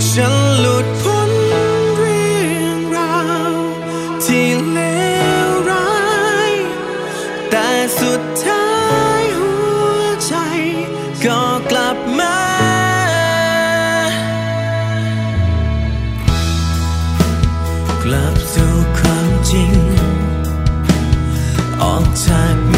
ฉันหลุดพ้นเรื่องราวที่เลวร้ายแต่สุดท้ายหัวใจก็กลับมากลับสู่ความจริงออกจาก